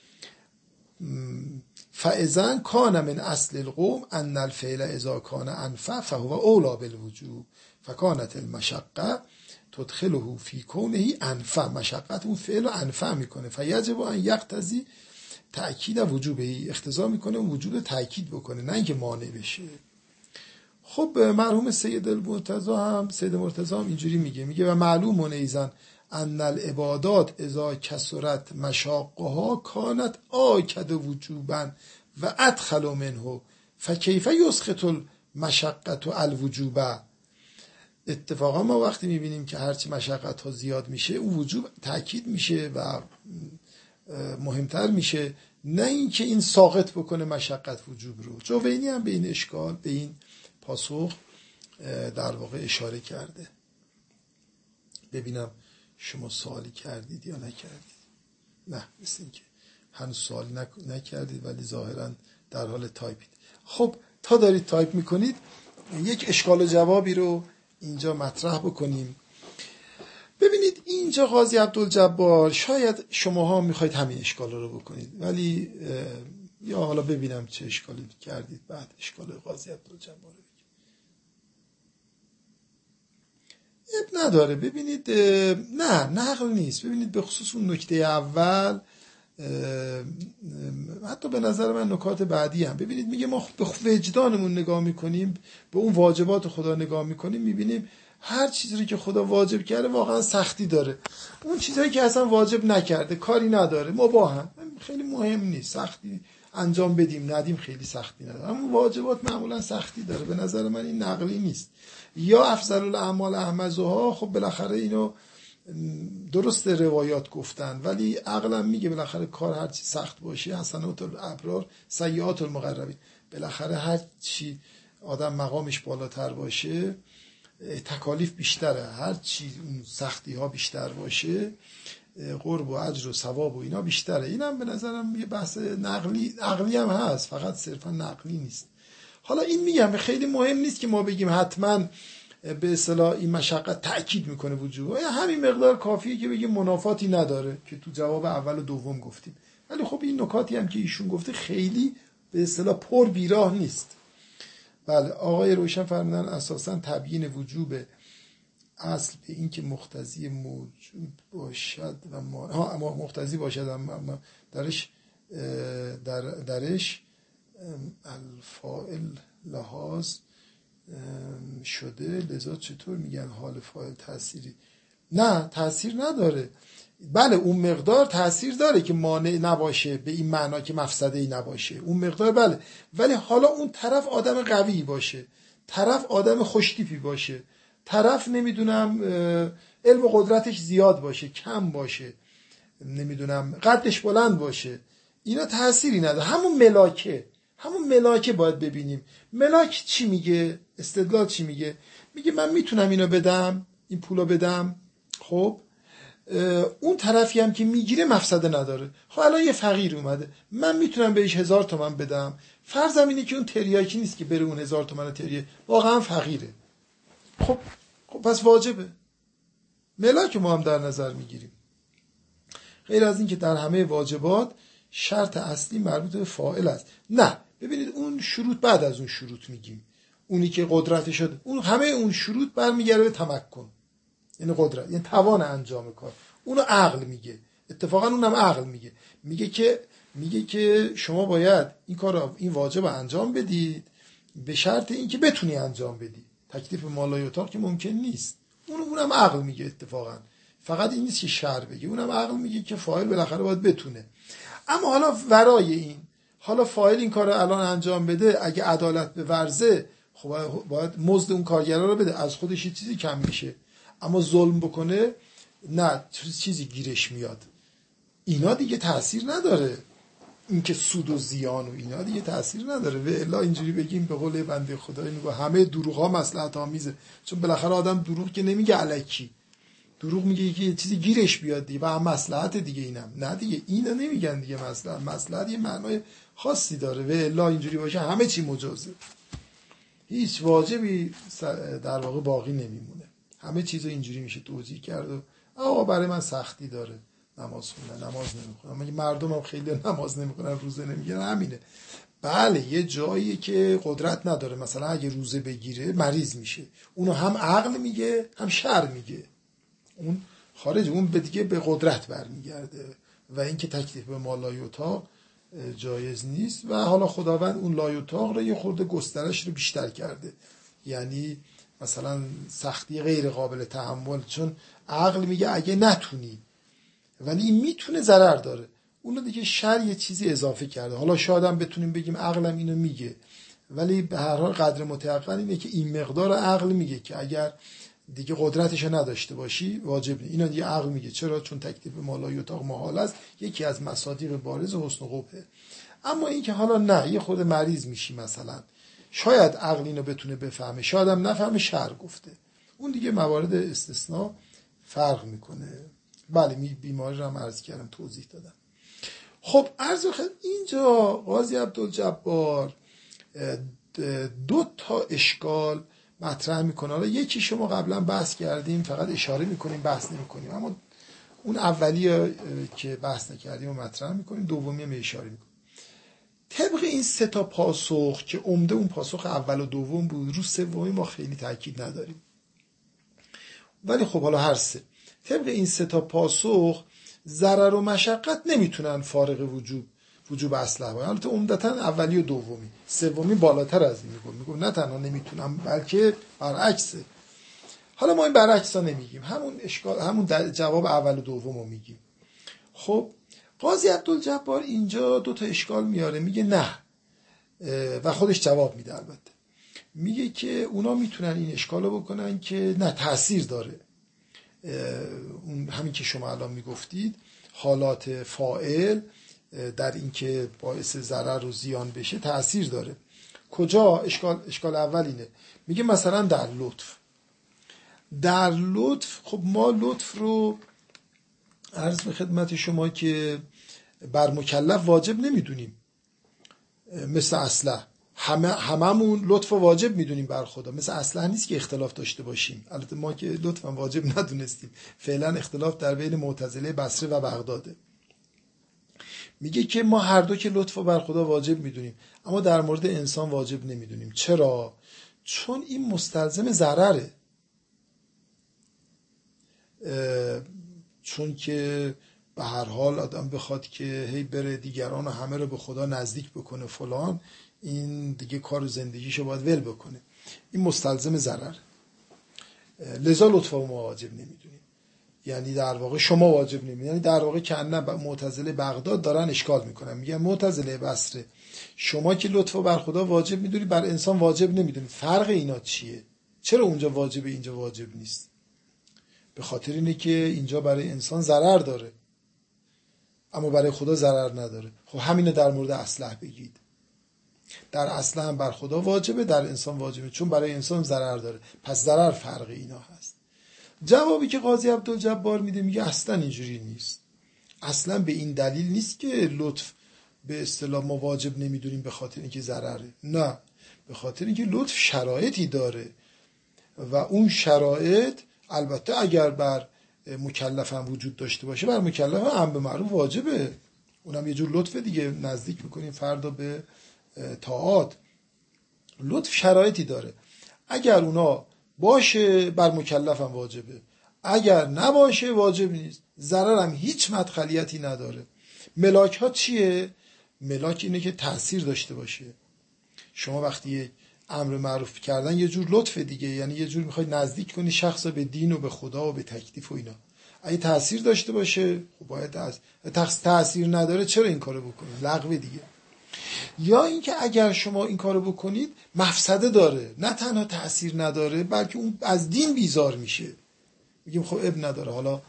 S1: فاذا کان من اصل القوم ان الفعل اذا کان انفع فهو اولا بالوجوب فکانت المشقه تدخله فی کونه انفع. مشقت اون فعل رو انفع میکنه. فیجب ان یقتضی تأکید وجوبه، اقتضا میکنه وجوب تأکید بکنه نه اینکه مانع بشه. خب مرحوم سید المرتضی هم سید مرتضی هم اینجوری میگه میگه و معلوم ایزن ان العبادات اذا کثرت مشاقها کانت آکد وجوبا و ادخل منه فکیف یسقط المشقه الوجوبه. اتفاقا ما وقتی میبینیم که هرچی مشقت ها زیاد میشه اون وجوب تأکید میشه و مهمتر میشه، نه اینکه این ساقط بکنه مشقت وجوب رو. جوینی هم به این اشکال به این پاسخ در واقع اشاره کرده. ببینم شما سوالی کردید یا نکردید؟ نه مثل این که هنوز سوالی نکردید ولی ظاهرا در حال تایپید. خب تا دارید تایپ میکنید یک اشکال و جوابی رو اینجا مطرح بکنیم. ببینید اینجا قاضی عبدالجبار، شاید شماها میخواید همین اشکال رو بکنید ولی یا حالا ببینم چه اشکالی کردید بعد اشکال قاضی عبدالجبار رو اب نداره. ببینید نه نقل نیست. ببینید به خصوص اون نکته اول، حتی به نظر من نکات بعدی هم ببینید میگه ما به وجدانمون نگاه میکنیم، به اون واجبات خدا نگاه میکنیم، میبینیم هر چیزی رو که خدا واجب کرده واقعا سختی داره. اون چیزایی که اصلا واجب نکرده کاری نداره، مباهم، خیلی مهم نیست، سختی انجام بدیم ندیم خیلی سختی نداره. اما واجبات معمولا سختی داره. به نظر من این نقلی نیست. یا افضل الاعمال احمزها، خب بالاخره اینو درست روایات گفتن ولی عقلم میگه بالاخره کار هرچی سخت باشه حسنات الابرار سیئات المقربین. بالاخره هر چی آدم مقامش بالاتر باشه تکالیف بیشتره، هر چی اون سختی ها بیشتر باشه قرب و اجر و ثواب و اینا بیشتره. اینم به نظرم یه بحث نقلی عقلی هم هست، فقط صرفا نقلی نیست. حالا این میگم خیلی مهم نیست که ما بگیم حتما به اصطلاح این مشقت تأکید میکنه وجوب، همین مقدار کافیه که بگیم منافاتی نداره که تو جواب اول و دوم گفتیم. ولی خب این نکاتی هم که ایشون گفته خیلی به اصطلاح پر بیراه نیست. بله آقای روشن فرمودن اساسا تبیین وجوب اصل به این که مقتضی موجود باشد و ما ها مقتضی باشد اما درش در درش الفاعل لحاظ شده، لذا چطور میگن حال فاعل تأثیری؟ نه تأثیر نداره. بله اون مقدار تأثیر داره که مانع نباشه به این معنا که مفسده ای نباشه، اون مقدار بله، ولی حالا اون طرف آدم قوی باشه، طرف آدم خوشتیپی باشه، طرف نمیدونم علم و قدرتش زیاد باشه کم باشه، نمیدونم قدش بلند باشه، اینا تأثیری نداره. همون ملاکه همون ملاکه باید ببینیم. ملاک چی میگه؟ استدلال چی میگه؟ میگه من میتونم اینو بدم، این پولو بدم، خب اون طرفی هم که میگیره مفسده نداره. خب الان یه فقیر اومده من میتونم بهش هزار تومن بدم، فرضم اینه که اون تریاکی نیست که بره اون هزار تومن تریه، واقعا فقیره، خب خب پس واجبه. ملاک ما هم در نظر میگیریم. غیر از این که در همه واجبات شرط اصلی مربوط به فاعل است. نه ببینید اون شروط بعد از اون شروط میگیم، اونی که قدرت شد، اون همه اون شروط برمیگرده به تمکن، یعنی قدرت، یعنی توان انجام کار. اونو عقل میگه، اتفاقا اونم عقل میگه، میگه که میگه که شما باید این کار این واجب انجام بدید به شرط اینکه بتونی انجام بدی. تکلیف مالای اتاق که ممکن نیست، اون اونم عقل میگه. اتفاقا فقط این نیست که شرع بگه، اونم عقل میگه که فاعل بالاخره باید بتونه. اما حالا ورای این، حالا فاعل این کارو الان انجام بده، اگه عدالت به ورزه خب باید مزد اون کارگرا رو بده، از خودش یه چیزی کم میشه. اما ظلم بکنه نه چیزی گیرش میاد. اینا دیگه تأثیر نداره، اینکه سود و زیان و اینا دیگه تأثیر نداره. و الا اینجوری بگیم به قول بنده خدای میگه همه دروغ ها مصلحت آمیزه، چون بالاخره آدم دروغ که نمیگه الکی، دروغ میگه که یه چیزی گیرش بیاد دیگه و هم مصلحت دیگه. اینم نه دیگه، اینا نمیگن دیگه مصلحت. مصلحت یه معنای خاصی داره. و الا اینجوری باشه همه چی مجازه، هیچ واجبی در واقع باقی نمیمونه، همه چیزو اینجوری میشه توجیه کرد و آقا برای من سختی داره نماز خوندن، نماز نمیخونم. مگه مردم هم خیلی نماز نمیخونن، روزه نمیگیرن؟ همینه. بله یه جایی که قدرت نداره، مثلا اگه روزه بگیره مریض میشه، اونو هم عقل میگه هم شرع میگه، اون خارج، اون به دیگه به قدرت برمیگرده و اینکه تکلیف به ما لایوتا جایز نیست. و حالا خداوند اون لایوتا رو یه خورده گسترش رو بیشتر کرده، یعنی مثلا سختی غیر قابل تحمل، چون عقل میگه اگه نتونی، ولی این میتونه ضرر داره، اونو دیگه شرع یه چیزی اضافه کرده. حالا شاید هم بتونیم بگیم عقلم اینو میگه، ولی به هر حال قدر متعقل اینه که این مقدار عقل میگه که اگر دیگه قدرتشو نداشته باشی واجب نیست. اینا دیگه عقل میگه. چرا؟ چون تکلیف مالای اتاق محال است، یکی از مصادیق بارز حسن و قبحه. اما این که حالا نه یه خود مریض میشی مثلا، شاید عقل اینو بتونه بفهمه، شاید هم نفهمه، شرع گفته، اون دیگه موارد استثناء فرق میکنه. بله بیماری رو هم عرض کردم، توضیح دادم. خب عرض خدمت اینجا قاضی عبدالجبار دو تا اشکال مطرح میکنه. حالا یکی شما قبلا بحث کردیم، فقط اشاره میکنیم بحث نمیکنیم، اما اون اولی که بحث نکردیم و مطرح میکنیم، دومی هم اشاره میکنیم. طبق این سه تا پاسخ که عمده اون پاسخ اول و دوم بود، رو سومی ما خیلی تاکید نداریم، ولی خب حالا هر سه طبق این سه تا پاسخ ضرر و مشقت نمیتونن فارغ وجوب وجوب اصله باشه. البته عمدتاً اولی و دومی، سومی بالاتر از این میگه، میگه نه تنها نمیتونم بلکه برعکسه. حالا ما این برعکسا نمیگیم، همون اشکال همون جواب اول و دومو میگیم. خب قاضی عبدالجبار اینجا دو تا اشکال میاره، میگه نه و خودش جواب میده. البته میگه که اونا میتونن این اشکالو بکنن که نه تأثیر داره، اون همین که شما الان میگفتید حالات فاعل در این که باعث ضرر و زیان بشه تأثیر داره. کجا؟ اشکال اشکال اول اینه، میگه مثلا در لطف. در لطف خب ما لطف رو عرض به خدمت شما که بر مکلف واجب نمیدونیم مثل اصله. همه هممون لطف واجب میدونیم بر خدا، مثل اصله نیست که اختلاف داشته باشیم. البته ما که لطف هم واجب ندونستیم، فعلا اختلاف در بین معتزله بصره و بغداده. میگه که ما هر دو که لطف بر خدا واجب میدونیم، اما در مورد انسان واجب نمیدونیم. چرا؟ چون این مستلزم ضرره. چون که به هر حال آدم بخواد که هی بره دیگران و همه رو به خدا نزدیک بکنه فلان، این دیگه کار زندگیشو باید ول بکنه. این مستلزم ضرر. لذا لطف ما واجب نمیدونیم. یعنی در واقع شما واجب نمیدونید. یعنی در واقع که نه معتزله بغداد دارن اشکال میکنن، میگن معتزله بصره شما که لطف بر خدا واجب میدونید بر انسان واجب نمیدونید. فرق اینا چیه؟ چرا اونجا واجبه اینجا واجب نیست؟ به خاطر اینه که اینجا برای انسان ضرر داره اما برای خدا ضرر نداره. خب همینه در مورد اصلح بگید. در اصلح هم بر خدا واجبه، در انسان واجبه، چون برای انسان ضرر داره. پس ضرر فرق اینا هست. جوابی که قاضی عبدالجبار میده میگه اصلا اینجوری نیست. اصلا به این دلیل نیست که لطف به اصطلاح ما واجب نمیدونیم به خاطر اینکه ضرره. نه، به خاطر اینکه لطف شرایطی داره و اون شرایط البته اگر بر مکلف هم وجود داشته باشه، بر مکلف هم امر معروف واجبه. اونم یه جور لطف دیگه، نزدیک میکنیم فردا به طاعات. لطف شرایطی داره، اگر اونا باشه بر مکلف هم واجبه، اگر نباشه واجب نیست. ضرر هم هیچ مدخلیتی نداره. ملاک ها چیه؟ ملاک اینه که تأثیر داشته باشه. شما وقتی یک امر معروف کردن یه جور لطف دیگه، یعنی یه جور میخوای نزدیک کنی شخص به دین و به خدا و به تکلیف و اینا. اگه تأثیر داشته باشه خب باید تأثیر. تأثیر نداره چرا این کارو بکنید؟ لغو دیگه. یا اینکه اگر شما این کارو بکنید مفسده داره، نه تنها تأثیر نداره بلکه اون از دین بیزار میشه. میگیم خب اب نداره، حالا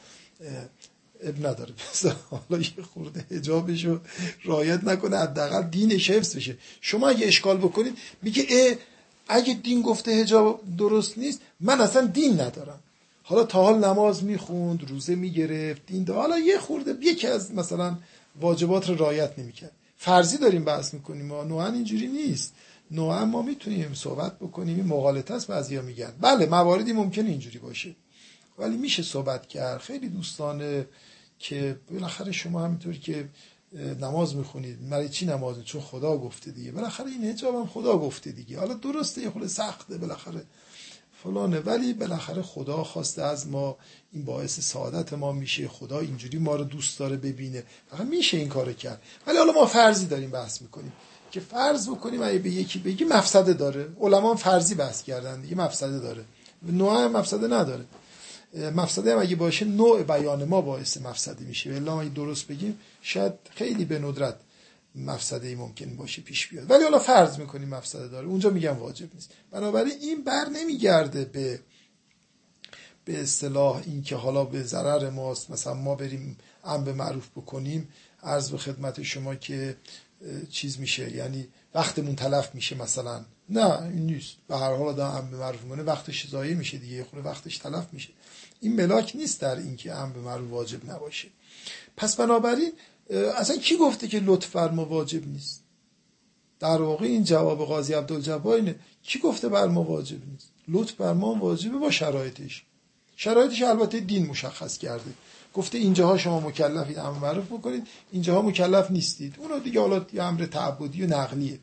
S1: اب نداره بس حالا یه خورده حجابشو رعایت نکنه، حداقل دینش حفظ بشه. شما اگه اشکال بکنید میگه اه اگه دین گفته حجاب درست نیست من اصلا دین ندارم. حالا تا حال نماز میخوند، روزه میگرفت، دین دار، حالا یه خورده یکی از مثلا واجبات رو رعایت نمیکرد. فرضی داریم بحث میکنیم، ما نوعا اینجوری نیست. نوعا ما میتونیم صحبت بکنیم. این مغالطه است بعضیا میگن. بله مواردی ممکنه اینجوری باشه ولی میشه صحبت کرد. خیلی دوستانه که بالاخره شما همینطوری که نماز میخونید، برای چی نماز؟ چون خدا گفته دیگه. بالاخره این حجاب هم خدا گفته دیگه. حالا درسته یه خورده سخته بالاخره فلانه، ولی بالاخره خدا خواسته از ما، این باعث سعادت ما میشه. خدا اینجوری ما رو دوست داره ببینه، فقط میشه این کارو کرد. ولی حالا ما فرضی داریم بحث میکنیم که فرض بکنیم اگه به یکی بگی مفسده داره. علما فرضی بحث کردن دیگه، مفسده داره. نوع مفسده نداره. مفسده هم اگه باشه نوع بیان ما باعث مفسده میشه. الا ما درست بگیم شاید خیلی به ندرت مفسده‌ای ممکن باشه پیش بیاد، ولی حالا فرض میکنیم مفسده داره، اونجا میگم واجب نیست. بنابراین این بر نمیگرده به به اصطلاح این که حالا به ضرر ماست، مثلا ما بریم امر معروف بکنیم، عرض به خدمت شما که چیز میشه، یعنی وقتمون تلف میشه مثلا. نه این نیست. به هر حال آدم امر معروف میکنه وقتش ضایع میشه دیگه، خود وقتش تلف میشه. این ملاک نیست در این که امر معروف واجب نباشه. پس بنابراین اصلا کی گفته که لطف بر ما واجب نیست؟ در واقع این جواب قاضی عبدالجبار اینه. کی گفته بر ما واجب نیست؟ لطف بر ما واجبه با شرایطش. شرایطش البته دین مشخص کرده. گفته اینجاها شما مکلفید امر معروف بکنید، اینجاها مکلف نیستید. اونو دیگه حالا یه امر تعبدی و نقلیه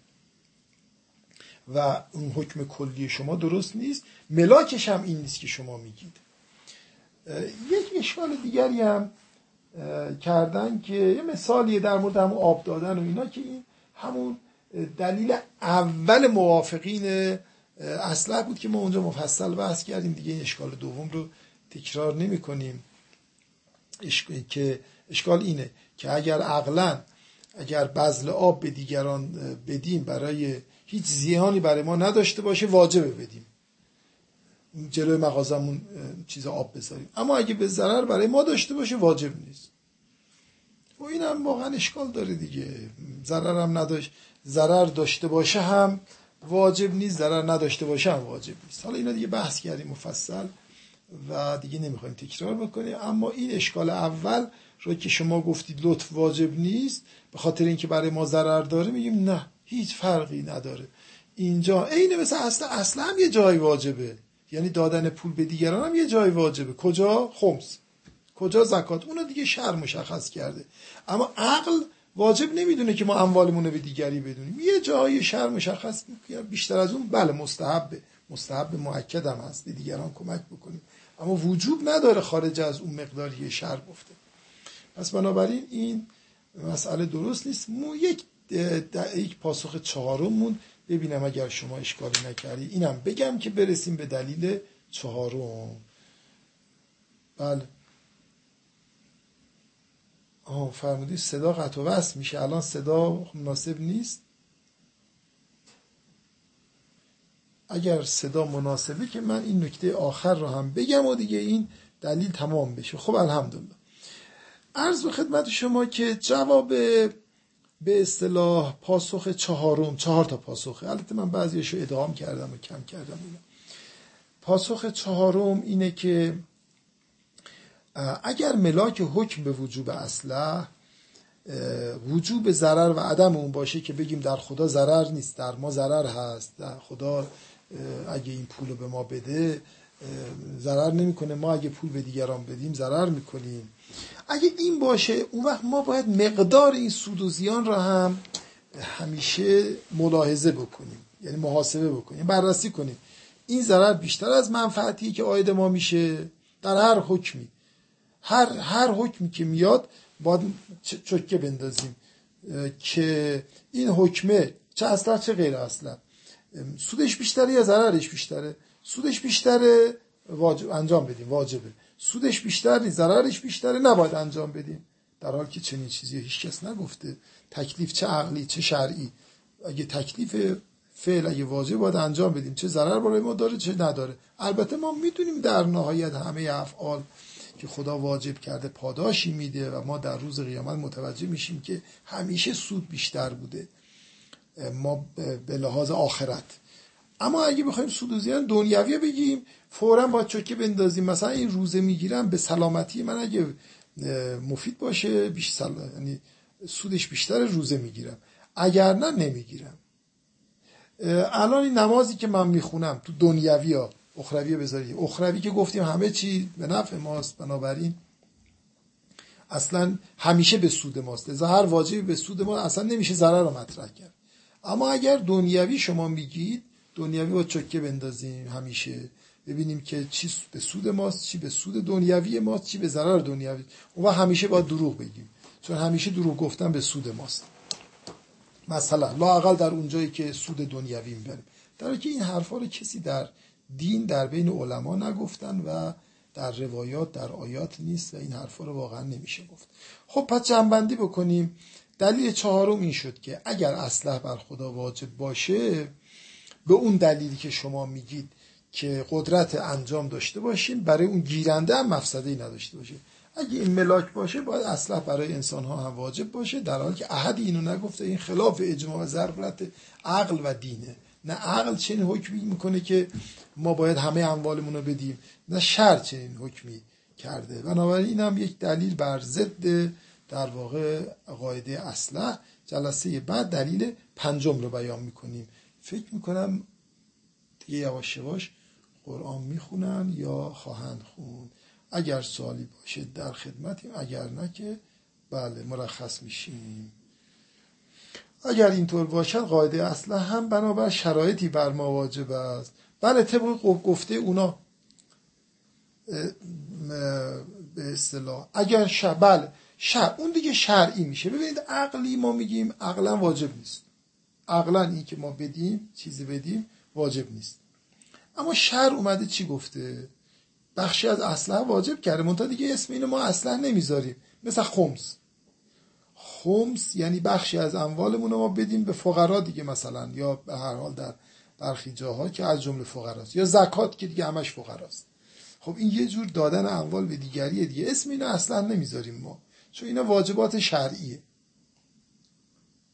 S1: و اون حکم کلی شما درست نیست. ملاکش هم این نیست که شما میگید. یک اشکال دیگری هم کردن که یه مثالیه در مورد همون آب دادن و اینا، که این همون دلیل اول موافقین اصلا بود که ما اونجا مفصل بحث کردیم دیگه. این اشکال دوم رو تکرار نمی کنیم. اشکال که اشکال اینه که اگر عقلاً اگر بذل آب به دیگران بدیم برای هیچ زیانی برای ما نداشته باشه واجبه بدیم، جلوی مغازمون چیز آب بذاریم. اما اگه به ضرر برای ما داشته باشه واجب نیست. و این هم واقعا اشکال داره دیگه. ضرر هم نداشت، ضرر داشته باشه هم واجب نیست، ضرر نداشته باشه هم واجب نیست. حالا اینا دیگه بحث کردیم مفصل و دیگه نمیخوایم تکرار بکنیم. اما این اشکال اول رو که شما گفتید لطف واجب نیست به خاطر اینکه برای ما ضرر داره، میگیم نه، هیچ فرقی نداره. اینجا عین مثل اصل اصلا هم یه جای واجبه، یعنی دادن پول به دیگران هم یه جای واجبه. کجا؟ خمس. کجا؟ زکات. اونو دیگه شرع مشخص کرده. اما عقل واجب نمیدونه که ما اموالمون رو به دیگری بدونیم. یه جایی شرع مشخص میکنه، بیشتر از اون بله مستحبه، مستحب مؤکد هم هست به دیگران کمک بکنیم، اما وجوب نداره خارج از اون مقداری شرع گفته. پس بنابراین این مسئله درست نیست. مو یک یک پاسخ چهارممون ببینم اگر شما اشکالی نکردی اینم بگم که برسیم به دلیل چهارم. بله. آه فرمودی صدا قطع و وصل میشه، الان صدا مناسب نیست. اگر صدا مناسبه که من این نکته آخر رو هم بگم و دیگه این دلیل تمام بشه. خب الحمدلله. عرض به خدمت شما که جواب به اصطلاح پاسخ چهارم، چهار تا پاسخه، البته من بعضیشو ادغام کردم و کم کردم اینا. پاسخ چهارم اینه که اگر ملاک حکم به وجوب اصله وجوب ضرر و عدم اون باشه که بگیم در خدا ضرر نیست، در ما ضرر هست، در خدا اگه این پول رو به ما بده ضرر نمیکنه، ما اگه پول به دیگران بدیم ضرر میکنیم. اگه این باشه اون وقت ما باید مقدار این سود و زیان را هم همیشه ملاحظه بکنیم، یعنی محاسبه بکنیم، بررسی کنیم. این ضرر بیشتر از منفعتی که عاید ما میشه در هر حکمی، هر هر حکمی که میاد باید چکه بندازیم که این حکمه چه اصلا چه غیر اصلا سودش بیشتره یا ضررش بیشتره. سودش بیشتره واجب انجام بدیم، واجبه. سودش بیشتر نیست، ضررش بیشتره، نباید انجام بدیم. در حالی که چنین چیزی هیچ کس نگفته. تکلیف چه عقلی چه شرعی، اگه تکلیف فعل اگه واجب باید انجام بدیم، چه ضرر برای ما داره چه نداره. البته ما میدونیم در نهایت همه افعال که خدا واجب کرده پاداشی میده و ما در روز قیامت متوجه میشیم که همیشه سود بیشتر بوده ما به لحاظ آخرت. اما اگه بخوایم سود و زیان دنیوی بگیم فوراً باید چوکه بندازیم. مثلا این روزه میگیرم به سلامتی من اگه مفید باشه بیشتر، یعنی سودش بیشتر، روزه میگیرم، اگر نه نمیگیرم. الان این نمازی که من میخونم تو دنیوی ها، اخروی بذاری، اخروی که گفتیم همه چی به نفع ماست، بنابراین اصلا همیشه به سود ماست، لذا هر واجبی به سود ما اصلا نمیشه ضرر رو مطرح کرد. اما اگر دنیوی شما میگید، دنیوی با چکه بندازیم همیشه ببینیم که چی به سود ماست، چی به سود دنیوی ماست، چی به ضرر دنیوی. اون همیشه باید دروغ بگیم، چون همیشه دروغ گفتن به سود ماست. مثلا لااقل در اونجایی که سود دنیوی میبریم، در حالی که این حرفا رو کسی در دین در بین علما نگفتن و در روایات در آیات نیست و این حرفا رو واقعا نمیشه گفت. خب پس جمع‌بندی بکنیم. دلیل چهارم این شد که اگر اصلح بر خدا واجب باشه، به اون دلیلی که شما میگید که قدرت انجام داشته باشیم، برای اون گیرنده هم مفسده‌ای نداشته باشه. اگه این ملاک باشه باید اصلح برای انسان ها هم واجب باشه، در حالی که احد اینو نگفته. این خلاف اجماع و ضرورت عقل و دینه. نه عقل چنین حکمی میکنه که ما باید همه اموالمون رو بدیم، نه شرع چنین حکمی کرده. بنابراین این هم یک دلیل بر ضد در واقع قاعده اصلح. جلسه بعد دلیل پنجم رو بیان میکنیم. فکر میکنم دیگه یواش یواش قرآن میخونن یا خواهند خون. اگر سوالی باشه در خدمتیم، اگر نه که بله مرخص میشیم. اگر اینطور باشد قاعده اصلا هم بنابر شرایطی بر ما واجب است. بله طبق گفته اونا به اصطلاح اگر شر بله شر اون دیگه شرعی میشه. ببینید عقلی ما میگیم عقلا واجب نیست، عقلا این که ما بدیم چیزی بدیم واجب نیست. اما شرع اومده چی گفته؟ بخشی از اصلا واجب کرده، منتها دیگه اسم اینو ما اصلا نمیذاریم. مثلا خمس، خمس یعنی بخشی از اموالمون رو ما بدیم به فقرا دیگه، مثلا یا به هر حال در برخی جاها که از جمله فقراست، یا زکات که دیگه همش فقراست. خب این یه جور دادن اموال به دیگریه دیگه، اسم اینو اصلا نمیذاریم ما، چون اینا واجبات شرعیه.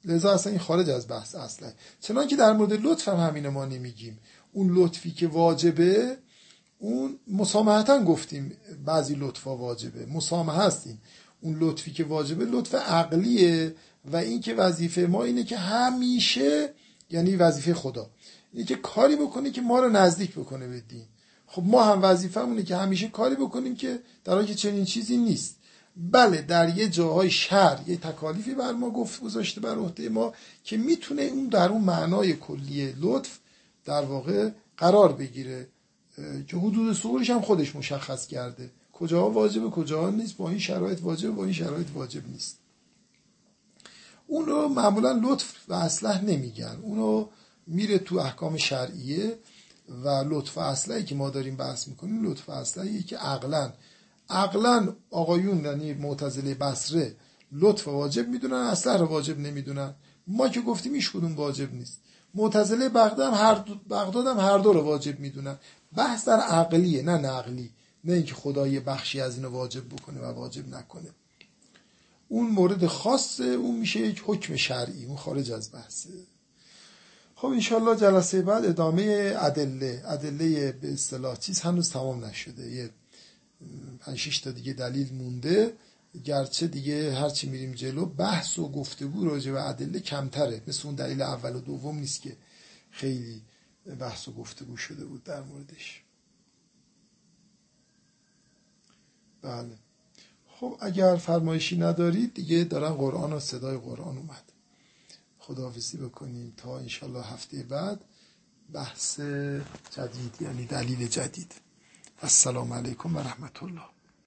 S1: لذا اصلا این خارج از بحث اصله. چنان که در مورد لطف هم همینه، ما نمیگیم اون لطفی که واجبه، اون مسامحتا گفتیم بعضی لطفا واجبه، مسامحه هستیم. اون لطفی که واجبه لطف عقلیه و این که وظیفه ما اینه که همیشه، یعنی وظیفه خدا اینه که کاری بکنه که ما رو نزدیک بکنه به دین. خب ما هم وظیفه‌مونه که همیشه کاری بکنیم که در حالی که چنین چیزی نیست. بله در یه جاهای شر یه تکالیفی بر ما گفت گذاشته بر عهده ما که میتونه اون در اون معنای کلی لطف در واقع قرار بگیره که حدود ظهورش هم خودش مشخص کرده، کجاها واجبه کجاها نیست، با این شرایط واجبه با این شرایط واجب نیست. اون رو معمولا لطف و اصلح نمیگن، اونو میره تو احکام شرعیه و لطف و اصلحی که ما داریم بحث میکنیم لطف و اصلحیه که عقلا عقلا آقایون یعنی معتزله بصره لطف واجب میدونن، اصلح رو واجب نمیدونن. ما که گفتیم هیچ کدوم واجب نیست. معتزله بغداد هم هر دو بغداد هم هر دو رو واجب میدونن. بحث در عقلیه نه نقلی، نه اینکه خدا یه بخشی از اینو واجب بکنه و واجب نکنه. اون مورد خاصه، اون میشه یک حکم شرعی، اون خارج از بحثه. خب انشالله جلسه بعد ادامه ادله ادله به اصطلاح چیز هنوز تمام نشده، یه پنج شش تا دیگه دلیل مونده، گرچه دیگه هرچی میریم جلو بحث و گفتگو راجع به ادله کمتره، مثل اون دلیل اول و دوم نیست که خیلی بحث و گفتگو شده بود در موردش. بله خب اگر فرمایشی ندارید دیگه دارن قرآن و صدای قرآن اومد. خداحافظی بکنیم تا انشالله هفته بعد بحث جدید یعنی دلیل جدید. السلام علیکم و رحمت الله.